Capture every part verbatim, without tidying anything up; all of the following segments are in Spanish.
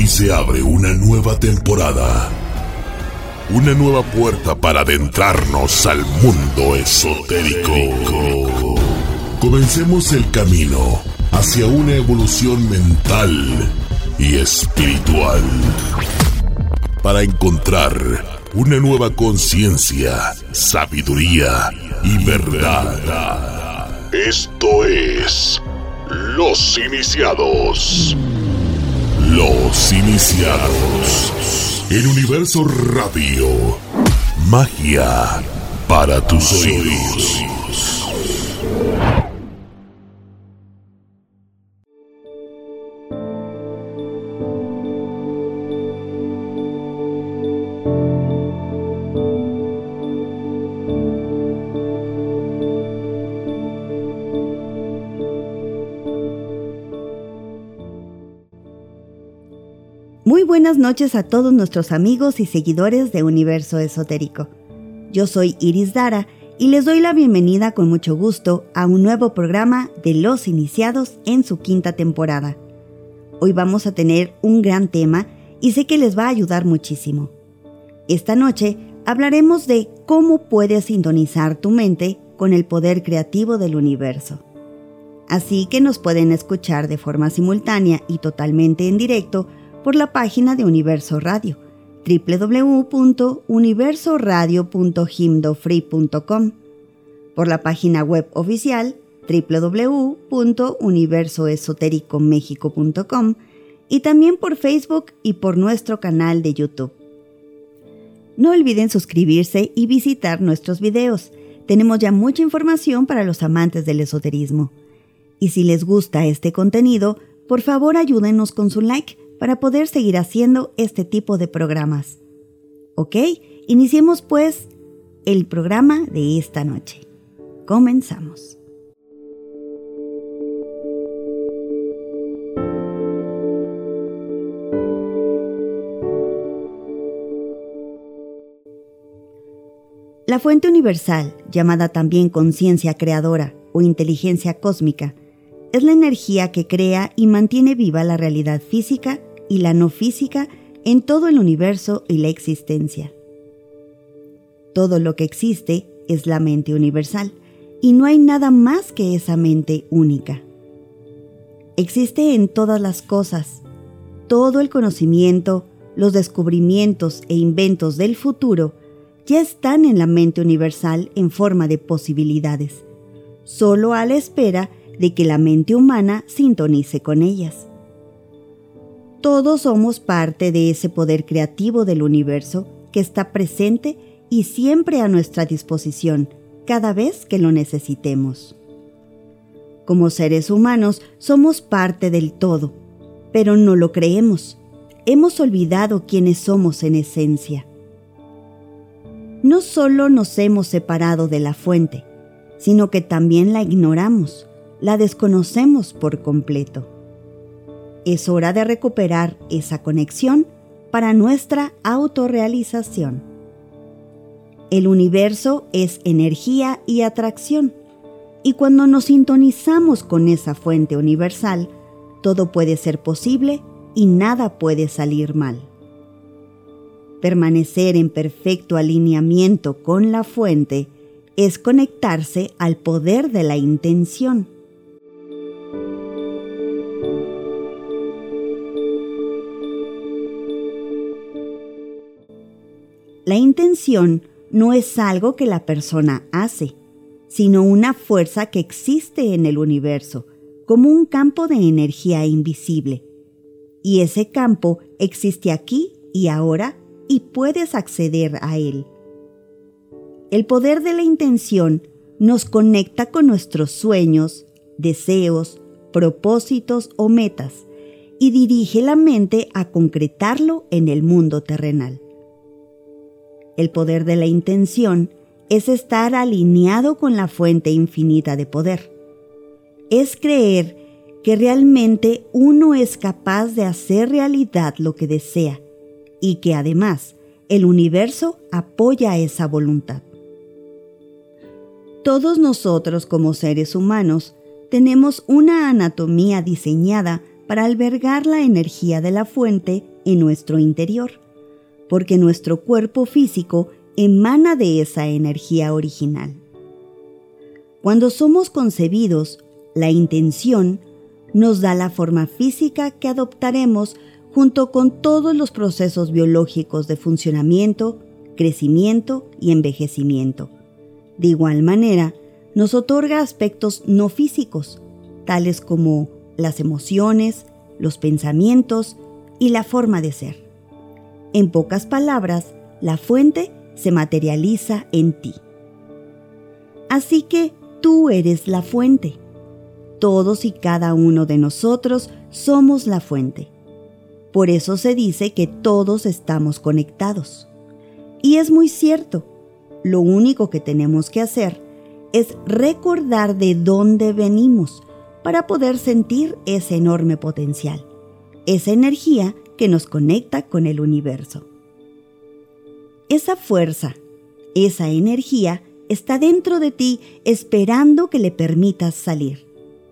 Aquí se abre una nueva temporada. Una nueva puerta para adentrarnos al mundo esotérico. Comencemos el camino hacia una evolución mental y espiritual. Para encontrar una nueva conciencia, sabiduría y verdad. Esto es Los Iniciados. Los Iniciados. El Universo Radio. Magia para tus oídos. Muy buenas noches a todos nuestros amigos y seguidores de Universo Esotérico. Yo soy Iris Dara y les doy la bienvenida con mucho gusto a un nuevo programa de Los Iniciados en su quinta temporada. Hoy vamos a tener un gran tema y sé que les va a ayudar muchísimo. Esta noche hablaremos de cómo puedes sintonizar tu mente con el poder creativo del universo. Así que nos pueden escuchar de forma simultánea y totalmente en directo por la página de Universo Radio, doble u doble u doble u punto universo radio punto himdofree punto com, por la página web oficial doble u doble u doble u punto universo esotérico méxico punto com y también por Facebook y por nuestro canal de YouTube. No olviden suscribirse y visitar nuestros videos. Tenemos ya mucha información para los amantes del esoterismo. Y si les gusta este contenido, por favor ayúdenos con su like para poder seguir haciendo este tipo de programas. Ok, iniciemos pues el programa de esta noche. Comenzamos. La fuente universal, llamada también conciencia creadora o inteligencia cósmica, es la energía que crea y mantiene viva la realidad física y la no física en todo el universo y la existencia. Todo lo que existe es la mente universal y no hay nada más que esa mente única. Existe en todas las cosas. Todo el conocimiento, los descubrimientos e inventos del futuro ya están en la mente universal en forma de posibilidades, solo a la espera de que la mente humana sintonice con ellas. Todos somos parte de ese poder creativo del universo que está presente y siempre a nuestra disposición cada vez que lo necesitemos. Como seres humanos somos parte del todo, pero no lo creemos. Hemos olvidado quiénes somos en esencia. No solo nos hemos separado de la fuente, sino que también la ignoramos. La desconocemos por completo. Es hora de recuperar esa conexión para nuestra autorrealización. El universo es energía y atracción, y cuando nos sintonizamos con esa fuente universal, todo puede ser posible y nada puede salir mal. Permanecer en perfecto alineamiento con la fuente es conectarse al poder de la intención. La intención no es algo que la persona hace, sino una fuerza que existe en el universo, como un campo de energía invisible. Y ese campo existe aquí y ahora y puedes acceder a él. El poder de la intención nos conecta con nuestros sueños, deseos, propósitos o metas y dirige la mente a concretarlo en el mundo terrenal. El poder de la intención es estar alineado con la fuente infinita de poder. Es creer que realmente uno es capaz de hacer realidad lo que desea y que además el universo apoya esa voluntad. Todos nosotros como seres humanos tenemos una anatomía diseñada para albergar la energía de la fuente en nuestro interior, porque nuestro cuerpo físico emana de esa energía original. Cuando somos concebidos, la intención nos da la forma física que adoptaremos junto con todos los procesos biológicos de funcionamiento, crecimiento y envejecimiento. De igual manera, nos otorga aspectos no físicos, tales como las emociones, los pensamientos y la forma de ser. En pocas palabras, la fuente se materializa en ti. Así que tú eres la fuente. Todos y cada uno de nosotros somos la fuente. Por eso se dice que todos estamos conectados. Y es muy cierto. Lo único que tenemos que hacer es recordar de dónde venimos para poder sentir ese enorme potencial, esa energía que nos conecta con el universo. Esa fuerza, esa energía está dentro de ti esperando que le permitas salir.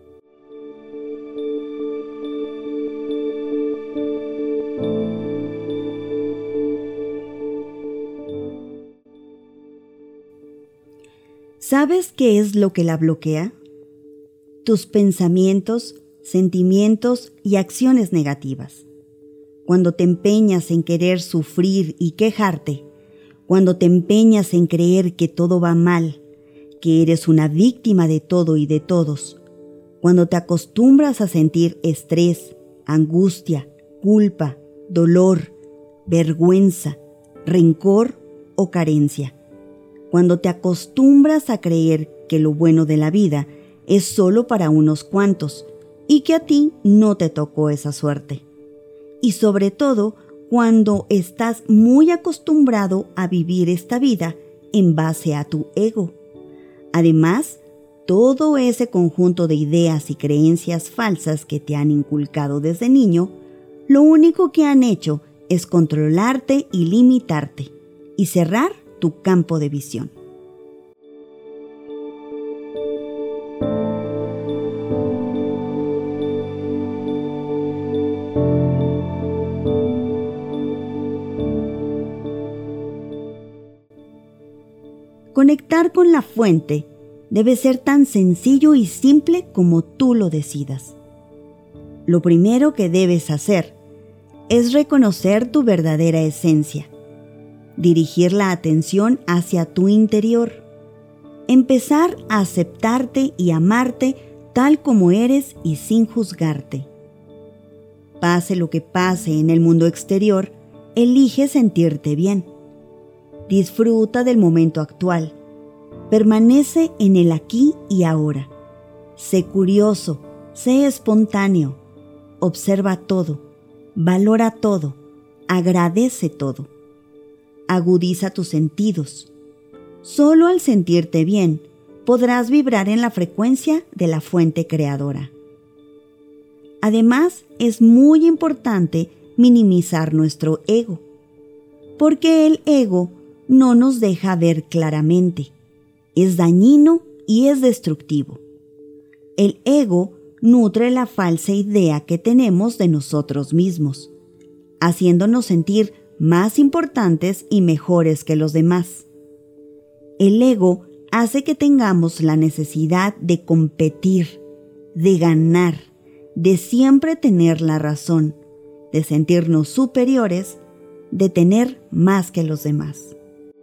¿Sabes qué es lo que la bloquea? Tus pensamientos, sentimientos y acciones negativas. Cuando te empeñas en querer sufrir y quejarte, cuando te empeñas en creer que todo va mal, que eres una víctima de todo y de todos, cuando te acostumbras a sentir estrés, angustia, culpa, dolor, vergüenza, rencor o carencia, cuando te acostumbras a creer que lo bueno de la vida es solo para unos cuantos y que a ti no te tocó esa suerte. Y sobre todo, cuando estás muy acostumbrado a vivir esta vida en base a tu ego. Además, todo ese conjunto de ideas y creencias falsas que te han inculcado desde niño, lo único que han hecho es controlarte y limitarte y cerrar tu campo de visión. Conectar con la fuente debe ser tan sencillo y simple como tú lo decidas. Lo primero que debes hacer es reconocer tu verdadera esencia, dirigir la atención hacia tu interior, empezar a aceptarte y amarte tal como eres y sin juzgarte. Pase lo que pase en el mundo exterior, elige sentirte bien. Disfruta del momento actual. Permanece en el aquí y ahora. Sé curioso, sé espontáneo. Observa todo, valora todo, agradece todo. Agudiza tus sentidos. Solo al sentirte bien, podrás vibrar en la frecuencia de la fuente creadora. Además, es muy importante minimizar nuestro ego, porque el ego no nos deja ver claramente. Es dañino y es destructivo. El ego nutre la falsa idea que tenemos de nosotros mismos, haciéndonos sentir más importantes y mejores que los demás. El ego hace que tengamos la necesidad de competir, de ganar, de siempre tener la razón, de sentirnos superiores, de tener más que los demás.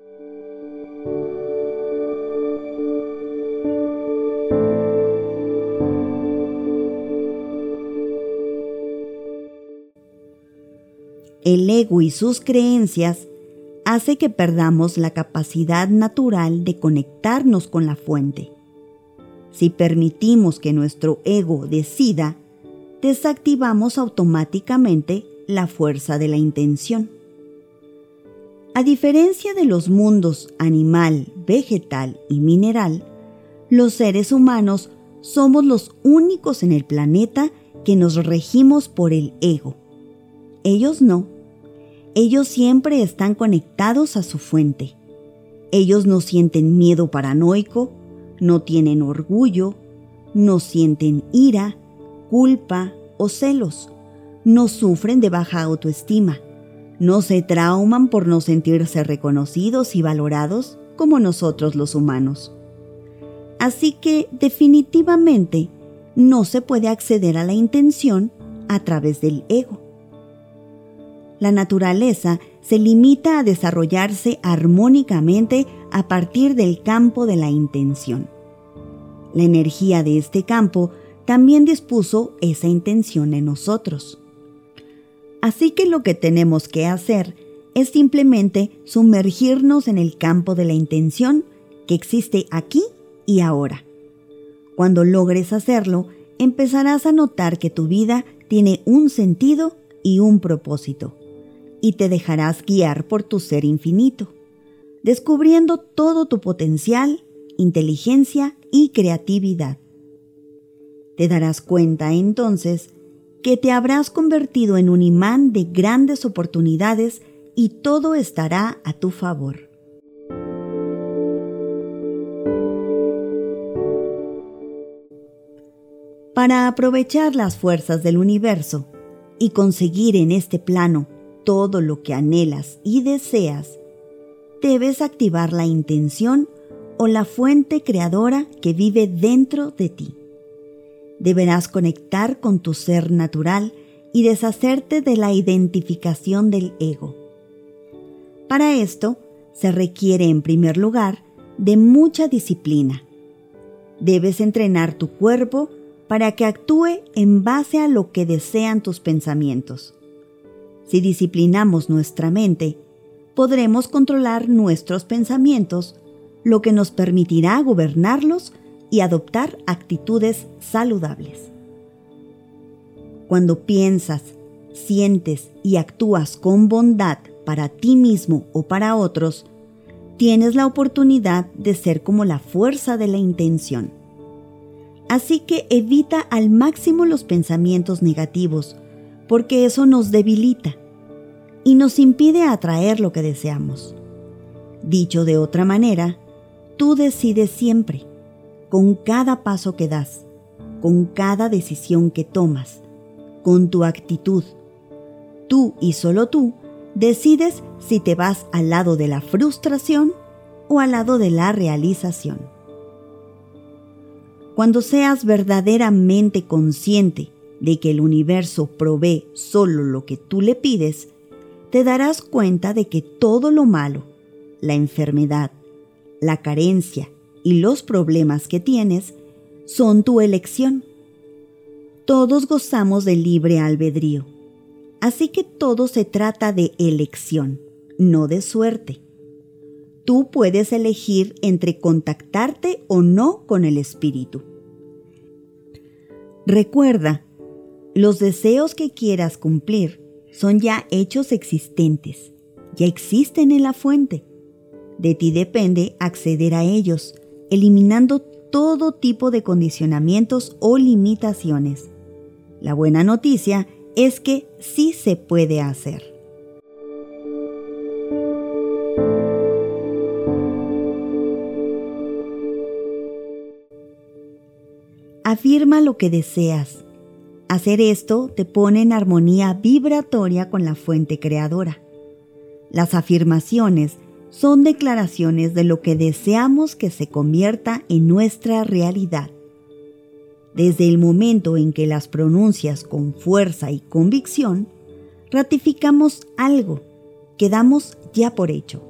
El ego y sus creencias hace que perdamos la capacidad natural de conectarnos con la fuente. Si permitimos que nuestro ego decida, desactivamos automáticamente la fuerza de la intención. A diferencia de los mundos animal, vegetal y mineral, los seres humanos somos los únicos en el planeta que nos regimos por el ego. Ellos no. Ellos siempre están conectados a su fuente. Ellos no sienten miedo paranoico, no tienen orgullo, no sienten ira, culpa o celos, no sufren de baja autoestima, no se trauman por no sentirse reconocidos y valorados como nosotros los humanos. Así que definitivamente no se puede acceder a la intención a través del ego. La naturaleza se limita a desarrollarse armónicamente a partir del campo de la intención. La energía de este campo también dispuso esa intención en nosotros. Así que lo que tenemos que hacer es simplemente sumergirnos en el campo de la intención que existe aquí y ahora. Cuando logres hacerlo, empezarás a notar que tu vida tiene un sentido y un propósito, y te dejarás guiar por tu ser infinito, descubriendo todo tu potencial, inteligencia y creatividad. Te darás cuenta entonces que te habrás convertido en un imán de grandes oportunidades y todo estará a tu favor. Para aprovechar las fuerzas del universo y conseguir en este plano todo lo que anhelas y deseas, debes activar la intención o la fuente creadora que vive dentro de ti. Deberás conectar con tu ser natural y deshacerte de la identificación del ego. Para esto, se requiere en primer lugar de mucha disciplina. Debes entrenar tu cuerpo para que actúe en base a lo que desean tus pensamientos. Si disciplinamos nuestra mente, podremos controlar nuestros pensamientos, lo que nos permitirá gobernarlos y adoptar actitudes saludables. Cuando piensas, sientes y actúas con bondad para ti mismo o para otros, tienes la oportunidad de ser como la fuerza de la intención. Así que evita al máximo los pensamientos negativos, porque eso nos debilita y nos impide atraer lo que deseamos. Dicho de otra manera, tú decides siempre, con cada paso que das, con cada decisión que tomas, con tu actitud. Tú y solo tú decides si te vas al lado de la frustración o al lado de la realización. Cuando seas verdaderamente consciente de que el universo provee solo lo que tú le pides, te darás cuenta de que todo lo malo, la enfermedad, la carencia y los problemas que tienes son tu elección. Todos gozamos de libre albedrío, así que todo se trata de elección, no de suerte. Tú puedes elegir entre contactarte o no con el espíritu. Recuerda, los deseos que quieras cumplir son ya hechos existentes, ya existen en la fuente. De ti depende acceder a ellos, eliminando todo tipo de condicionamientos o limitaciones. La buena noticia es que sí se puede hacer. Afirma lo que deseas. Hacer esto te pone en armonía vibratoria con la fuente creadora. Las afirmaciones son declaraciones de lo que deseamos que se convierta en nuestra realidad. Desde el momento en que las pronuncias con fuerza y convicción, ratificamos algo que damos ya por hecho.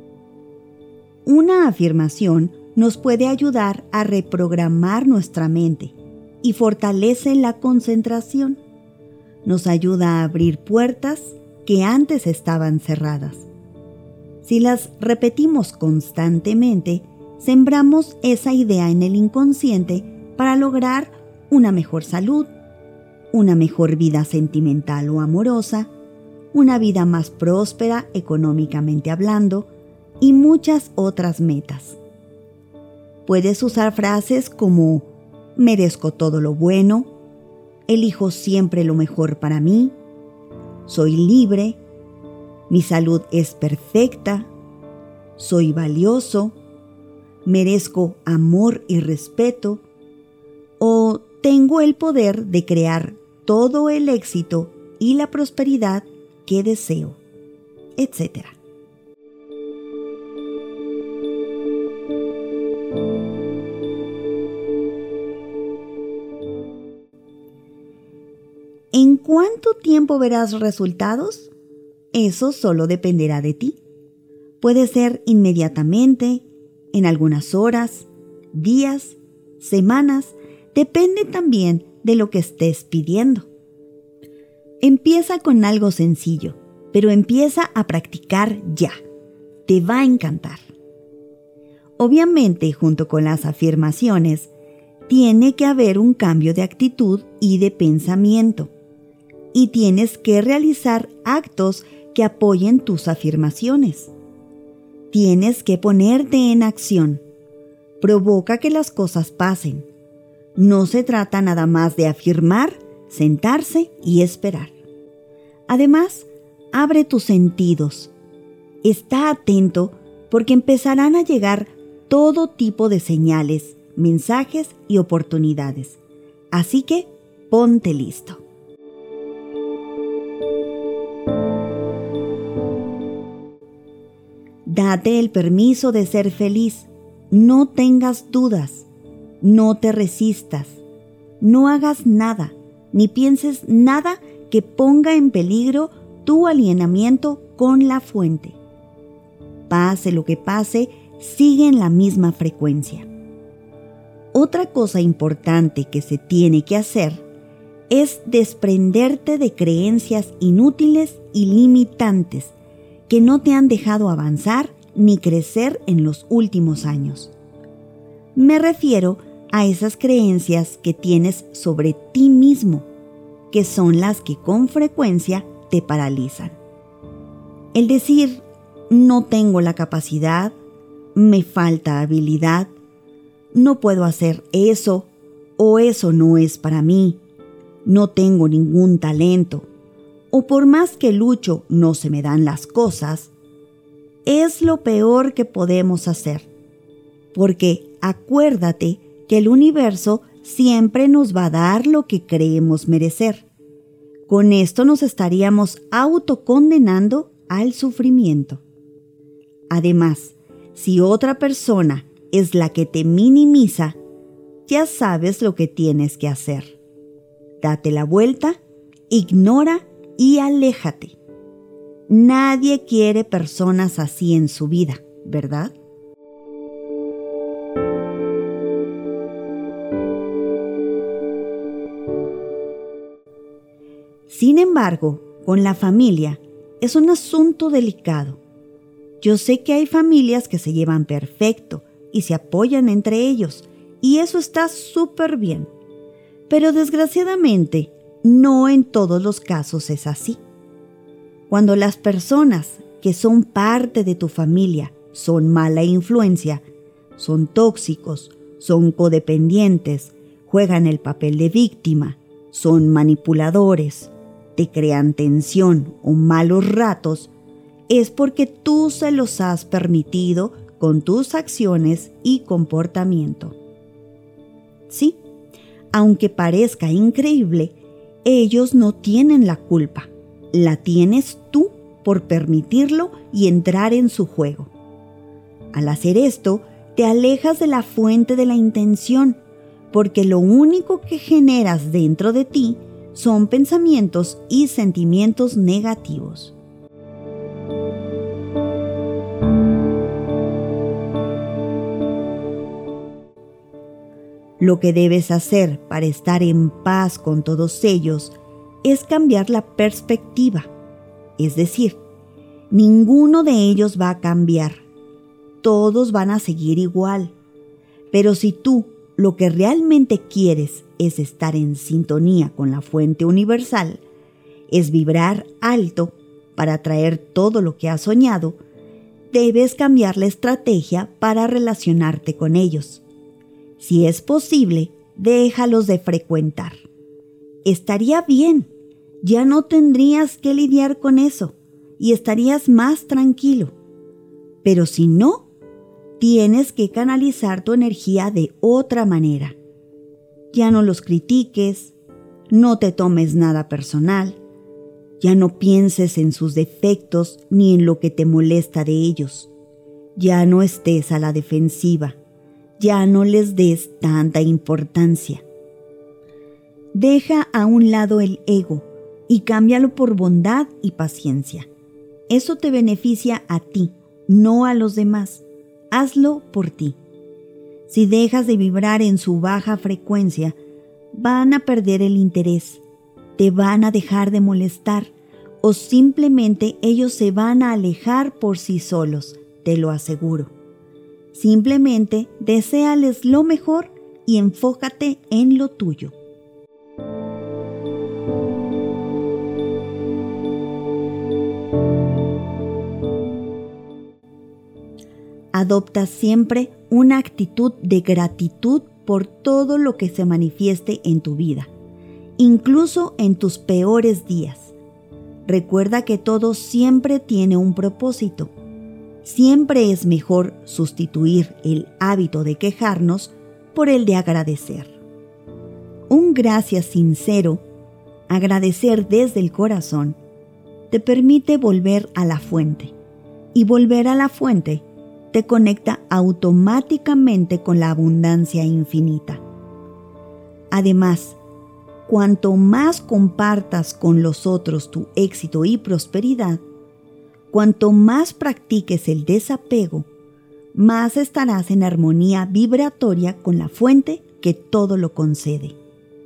Una afirmación nos puede ayudar a reprogramar nuestra mente y fortalece la concentración. Nos ayuda a abrir puertas que antes estaban cerradas. Si las repetimos constantemente, sembramos esa idea en el inconsciente para lograr una mejor salud, una mejor vida sentimental o amorosa, una vida más próspera económicamente hablando y muchas otras metas. Puedes usar frases como merezco todo lo bueno, elijo siempre lo mejor para mí, soy libre, mi salud es perfecta, soy valioso, merezco amor y respeto, o tengo el poder de crear todo el éxito y la prosperidad que deseo, etcétera. ¿En cuánto tiempo verás resultados? Eso solo dependerá de ti. Puede ser inmediatamente, en algunas horas, días, semanas, depende también de lo que estés pidiendo. Empieza con algo sencillo, pero empieza a practicar ya. Te va a encantar. Obviamente, junto con las afirmaciones, tiene que haber un cambio de actitud y de pensamiento. Y tienes que realizar actos que apoyen tus afirmaciones. Tienes que ponerte en acción. Provoca que las cosas pasen. No se trata nada más de afirmar, sentarse y esperar. Además, abre tus sentidos. Está atento porque empezarán a llegar todo tipo de señales, mensajes y oportunidades. Así que ponte listo. Date el permiso de ser feliz. No tengas dudas. No te resistas. No hagas nada, ni pienses nada que ponga en peligro tu alineamiento con la fuente. Pase lo que pase, sigue en la misma frecuencia. Otra cosa importante que se tiene que hacer es desprenderte de creencias inútiles y limitantes que no te han dejado avanzar ni crecer en los últimos años. Me refiero a esas creencias que tienes sobre ti mismo, que son las que con frecuencia te paralizan. El decir, no tengo la capacidad, me falta habilidad, no puedo hacer eso o eso no es para mí, no tengo ningún talento, o por más que lucho no se me dan las cosas, es lo peor que podemos hacer. Porque acuérdate que el universo siempre nos va a dar lo que creemos merecer. Con esto nos estaríamos autocondenando al sufrimiento. Además, si otra persona es la que te minimiza, ya sabes lo que tienes que hacer. Date la vuelta, ignora y aléjate. Nadie quiere personas así en su vida, ¿verdad? Sin embargo, con la familia es un asunto delicado. Yo sé que hay familias que se llevan perfecto y se apoyan entre ellos, y eso está súper bien. Pero desgraciadamente, no en todos los casos es así. Cuando las personas que son parte de tu familia son mala influencia, son tóxicos, son codependientes, juegan el papel de víctima, son manipuladores, te crean tensión o malos ratos, es porque tú se los has permitido con tus acciones y comportamiento. Sí, aunque parezca increíble, ellos no tienen la culpa. La tienes tú por permitirlo y entrar en su juego. Al hacer esto, te alejas de la fuente de la intención, porque lo único que generas dentro de ti son pensamientos y sentimientos negativos. Lo que debes hacer para estar en paz con todos ellos es cambiar la perspectiva. Es decir, ninguno de ellos va a cambiar. Todos van a seguir igual. Pero si tú lo que realmente quieres es estar en sintonía con la fuente universal, es vibrar alto para atraer todo lo que has soñado, debes cambiar la estrategia para relacionarte con ellos. Si es posible, déjalos de frecuentar. Estaría bien, ya no tendrías que lidiar con eso y estarías más tranquilo. Pero si no, tienes que canalizar tu energía de otra manera. Ya no los critiques, no te tomes nada personal, Ya no pienses en sus defectos ni en lo que te molesta de ellos. Ya no estés a la defensiva. Ya no les des tanta importancia. Deja a un lado el ego y cámbialo por bondad y paciencia. Eso te beneficia a ti, no a los demás. Hazlo por ti. Si dejas de vibrar en su baja frecuencia, van a perder el interés, te van a dejar de molestar o simplemente ellos se van a alejar por sí solos, te lo aseguro. Simplemente deséales lo mejor y enfócate en lo tuyo. Adopta siempre una actitud de gratitud por todo lo que se manifieste en tu vida, incluso en tus peores días. Recuerda que todo siempre tiene un propósito. Siempre es mejor sustituir el hábito de quejarnos por el de agradecer. Un gracias sincero, agradecer desde el corazón, te permite volver a la fuente, y volver a la fuente te conecta automáticamente con la abundancia infinita. Además, cuanto más compartas con los otros tu éxito y prosperidad, cuanto más practiques el desapego, más estarás en armonía vibratoria con la fuente que todo lo concede.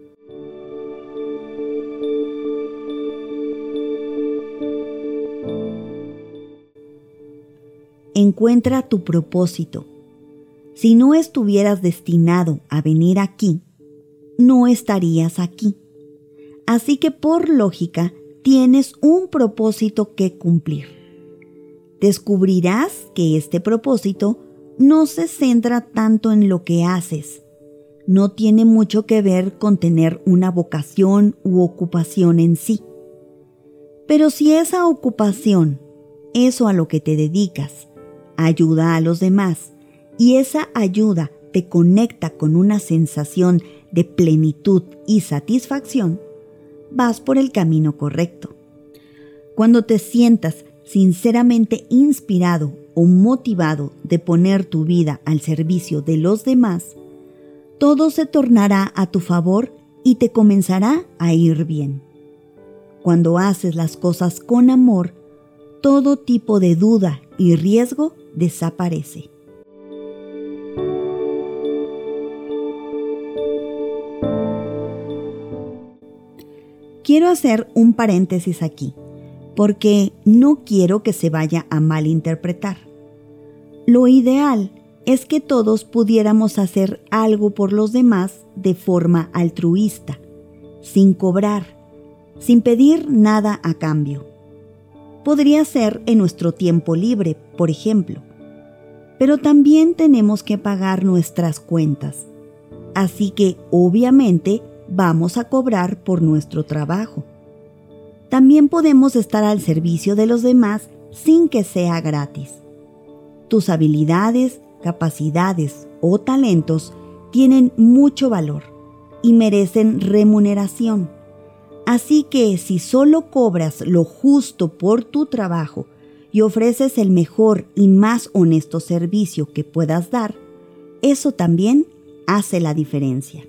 Encuentra tu propósito. Si no estuvieras destinado a venir aquí, no estarías aquí. Así que por lógica, tienes un propósito que cumplir. Descubrirás que este propósito no se centra tanto en lo que haces. No tiene mucho que ver con tener una vocación u ocupación en sí. Pero si esa ocupación, eso a lo que te dedicas, ayuda a los demás y esa ayuda te conecta con una sensación de plenitud y satisfacción, vas por el camino correcto. Cuando te sientas sinceramente inspirado o motivado de poner tu vida al servicio de los demás, todo se tornará a tu favor y te comenzará a ir bien. Cuando haces las cosas con amor, todo tipo de duda y riesgo desaparece. Quiero hacer un paréntesis aquí, porque no quiero que se vaya a malinterpretar. Lo ideal es que todos pudiéramos hacer algo por los demás de forma altruista, sin cobrar, sin pedir nada a cambio. Podría ser en nuestro tiempo libre, por ejemplo. Pero también tenemos que pagar nuestras cuentas. Así que, obviamente, vamos a cobrar por nuestro trabajo. También podemos estar al servicio de los demás sin que sea gratis. Tus habilidades, capacidades o talentos tienen mucho valor y merecen remuneración. Así que si solo cobras lo justo por tu trabajo y ofreces el mejor y más honesto servicio que puedas dar, eso también hace la diferencia.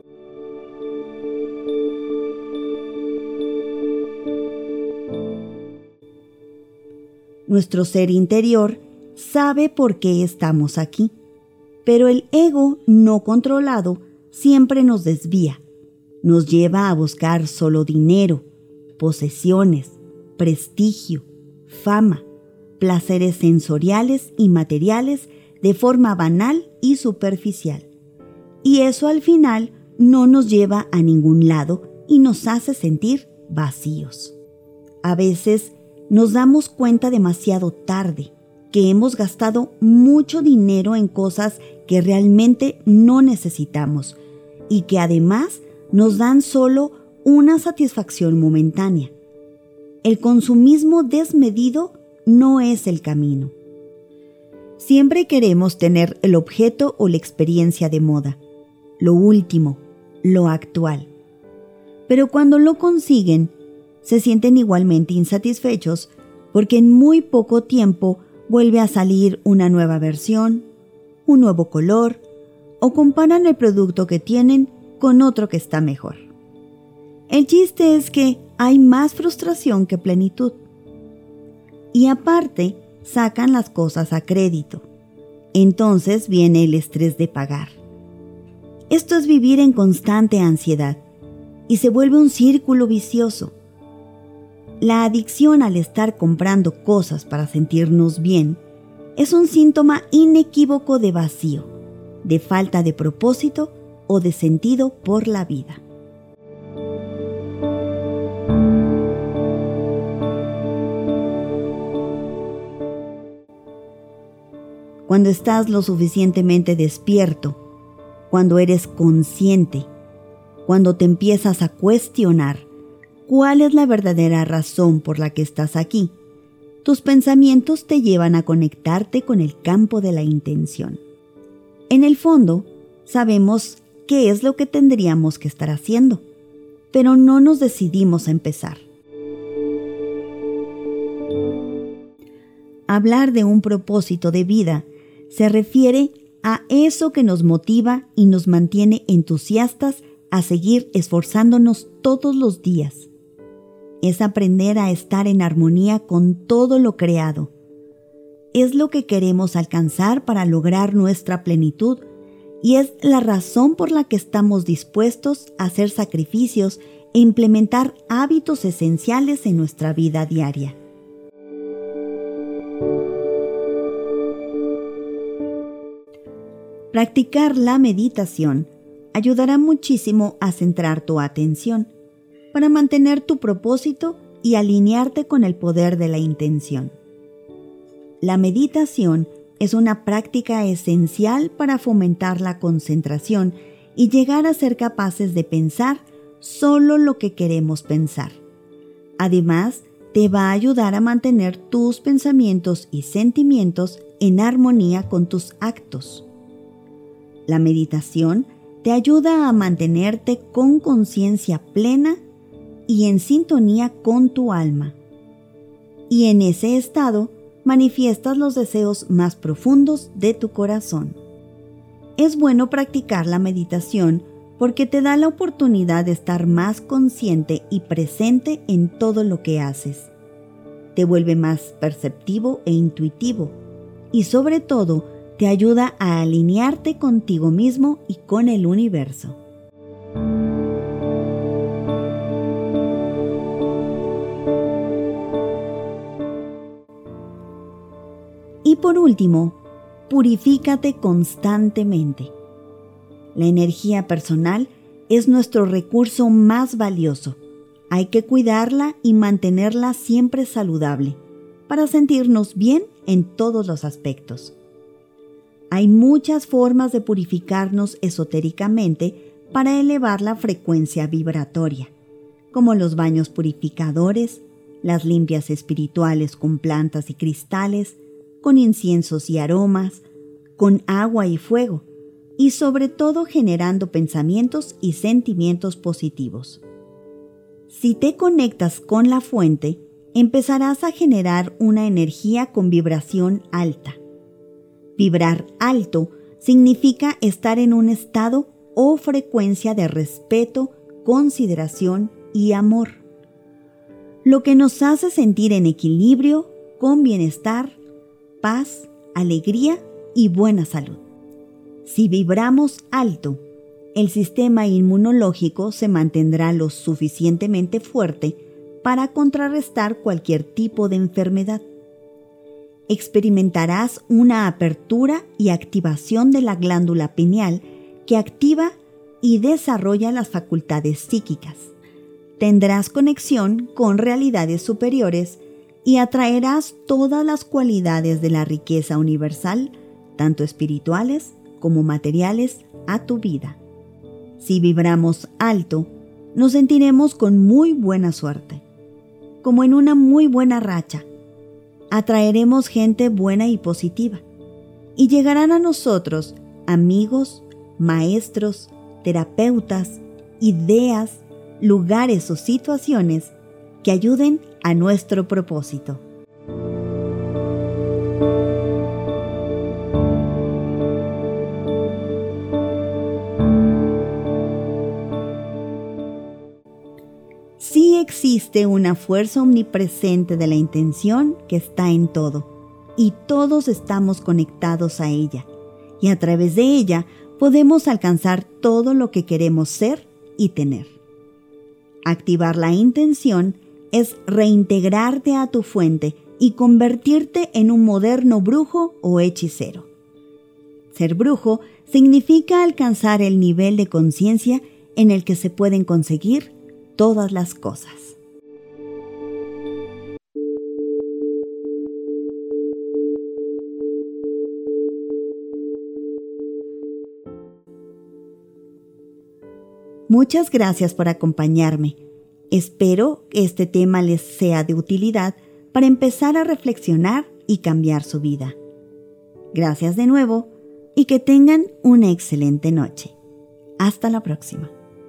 Nuestro ser interior sabe por qué estamos aquí, pero el ego no controlado siempre nos desvía. Nos lleva a buscar solo dinero, posesiones, prestigio, fama, placeres sensoriales y materiales de forma banal y superficial. Y eso al final no nos lleva a ningún lado y nos hace sentir vacíos. A veces nos damos cuenta demasiado tarde que hemos gastado mucho dinero en cosas que realmente no necesitamos y que además nos dan solo una satisfacción momentánea. El consumismo desmedido no es el camino. Siempre queremos tener el objeto o la experiencia de moda, lo último, lo actual. Pero cuando lo consiguen, se sienten igualmente insatisfechos porque en muy poco tiempo vuelve a salir una nueva versión, un nuevo color, o comparan el producto que tienen con otro que está mejor. El chiste es que hay más frustración que plenitud. Y aparte, sacan las cosas a crédito. Entonces viene el estrés de pagar. Esto es vivir en constante ansiedad y se vuelve un círculo vicioso. La adicción al estar comprando cosas para sentirnos bien es un síntoma inequívoco de vacío, de falta de propósito o de sentido por la vida. Cuando estás lo suficientemente despierto, cuando eres consciente, cuando te empiezas a cuestionar cuál es la verdadera razón por la que estás aquí, tus pensamientos te llevan a conectarte con el campo de la intención. En el fondo, sabemos qué es lo que tendríamos que estar haciendo, pero no nos decidimos a empezar. Hablar de un propósito de vida se refiere a eso que nos motiva y nos mantiene entusiastas a seguir esforzándonos todos los días. Es aprender a estar en armonía con todo lo creado. Es lo que queremos alcanzar para lograr nuestra plenitud y es la razón por la que estamos dispuestos a hacer sacrificios e implementar hábitos esenciales en nuestra vida diaria. Practicar la meditación ayudará muchísimo a centrar tu atención para mantener tu propósito y alinearte con el poder de la intención. La meditación es una práctica esencial para fomentar la concentración y llegar a ser capaces de pensar solo lo que queremos pensar. Además, te va a ayudar a mantener tus pensamientos y sentimientos en armonía con tus actos. La meditación te ayuda a mantenerte con conciencia plena y en sintonía con tu alma. Y en ese estado manifiestas los deseos más profundos de tu corazón. Es bueno practicar la meditación porque te da la oportunidad de estar más consciente y presente en todo lo que haces. Te vuelve más perceptivo e intuitivo y sobre todo te ayuda a alinearte contigo mismo y con el universo. Y por último, purifícate constantemente. La energía personal es nuestro recurso más valioso. Hay que cuidarla y mantenerla siempre saludable para sentirnos bien en todos los aspectos. Hay muchas formas de purificarnos esotéricamente para elevar la frecuencia vibratoria, como los baños purificadores, las limpias espirituales con plantas y cristales, con inciensos y aromas, con agua y fuego, y sobre todo generando pensamientos y sentimientos positivos. Si te conectas con la fuente, empezarás a generar una energía con vibración alta. Vibrar alto significa estar en un estado o frecuencia de respeto, consideración y amor, lo que nos hace sentir en equilibrio, con bienestar, paz, alegría y buena salud. Si vibramos alto, el sistema inmunológico se mantendrá lo suficientemente fuerte para contrarrestar cualquier tipo de enfermedad. Experimentarás una apertura y activación de la glándula pineal que activa y desarrolla las facultades psíquicas. Tendrás conexión con realidades superiores y atraerás todas las cualidades de la riqueza universal, tanto espirituales como materiales, a tu vida. Si vibramos alto, nos sentiremos con muy buena suerte, como en una muy buena racha. Atraeremos gente buena y positiva, y llegarán a nosotros amigos, maestros, terapeutas, ideas, lugares o situaciones que ayuden a nuestro propósito. Sí existe una fuerza omnipresente de la intención que está en todo, y todos estamos conectados a ella, y a través de ella podemos alcanzar todo lo que queremos ser y tener. Activar la intención es reintegrarte a tu fuente y convertirte en un moderno brujo o hechicero. Ser brujo significa alcanzar el nivel de conciencia en el que se pueden conseguir todas las cosas. Muchas gracias por acompañarme. Espero que este tema les sea de utilidad para empezar a reflexionar y cambiar su vida. Gracias de nuevo y que tengan una excelente noche. Hasta la próxima.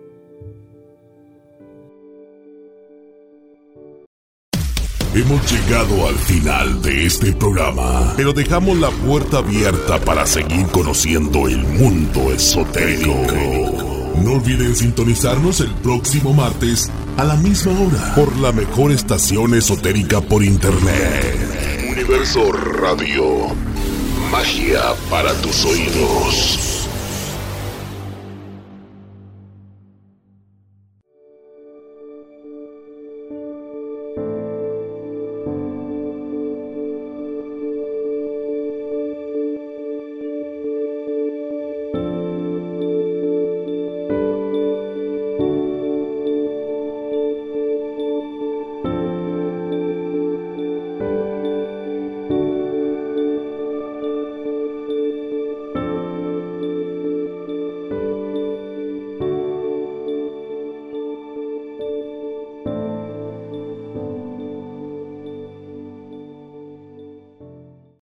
Hemos llegado al final de este programa, pero dejamos la puerta abierta para seguir conociendo el mundo esotérico. No olviden sintonizarnos el próximo martes a la misma hora por la mejor estación esotérica por internet. Universo Radio. Magia para tus oídos.